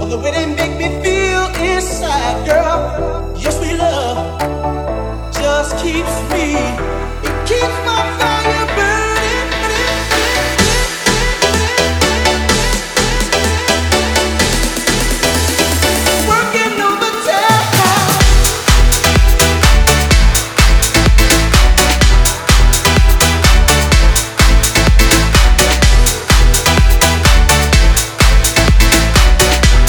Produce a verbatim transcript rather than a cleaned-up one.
The way they make me feel inside, girl. Your sweet love just keeps me